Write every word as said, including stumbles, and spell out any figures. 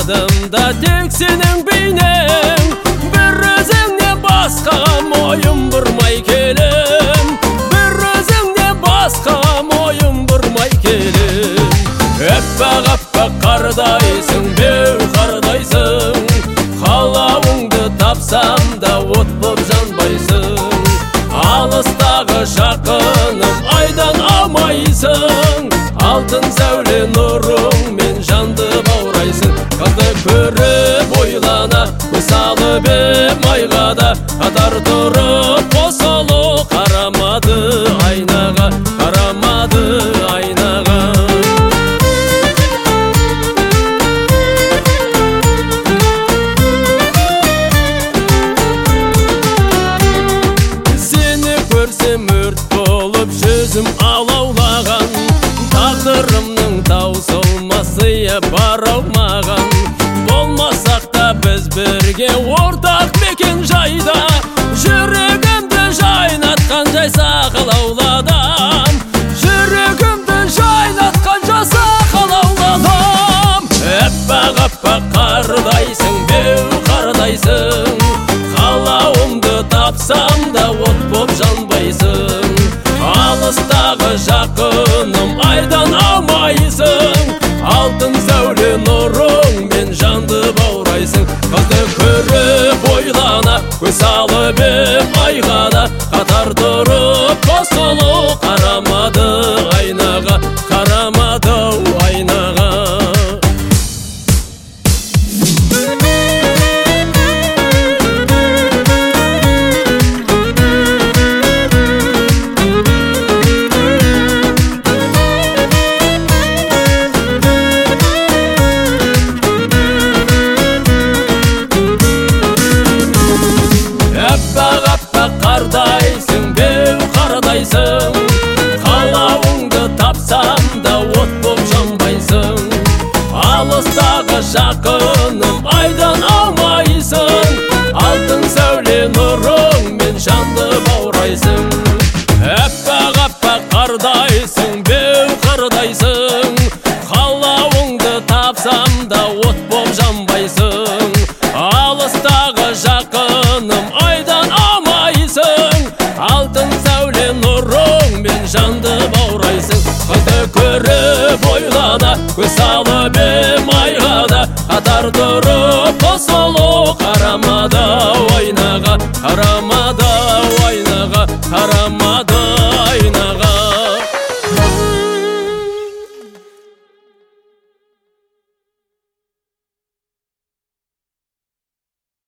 жадымда тек сенің бейнең, бір өзіңнен басқа мойын бұрмай келем, бір өзіңнен басқа мойын бұрмай келем. Әппақ-әппақ қардайсың, беу қардайсың, қалауыңды тапсам да от боп жанбайсың. Алыстағы жақыным айдан аумайсың, алтын сәуле нұрыңмен жанды баурайсың. Қызды көріп ойлана, көз салып ем айға да, қатар тұрып қосылу қарамады айнаға, қарамады айнаға. Сені көрсем өрт болып жүзім алаулаған, тағдырымның таусылмасы бар аумаған. Болмасақ та біз бірге ортақ мекен жайда, жүрегімді жайнатқан жайса қалауладам, жүрегімді жайнатқан жайса қалауладам. Әппақ-әппақ қардайсың, беу қардайсың, қалауымды тапсам да от боп жанбайсың. Алыстағы жақыным айдан аумайсың, алтын сәуле нұрыңмен жанды баурайсың. Қызды көріп ойлана, көз салып ем айға да, қатар тұрып қосылу қарамады айнаға, қарамады айнаға. Әппақ-әппақ қардайсың, беу қардайсың, қалауыңды тапсам да от боп жанбайсың. Алыстағы жақыным айдан аумайсың, алтын сәуле нұрыңмен жанды баурайсың. Әппақ-әппақ қардайсың, беу қардайсың, қалауыңды тапсам да от боп жанбайсың. Алыстағы жақыным айдан аумайсың, алтын сәуле нұрыңмен жанды баурайсың. Қызды көріп ойлана, көз салып ем айға да, қатар тұрып қосылу қарамады айнаға, қарамады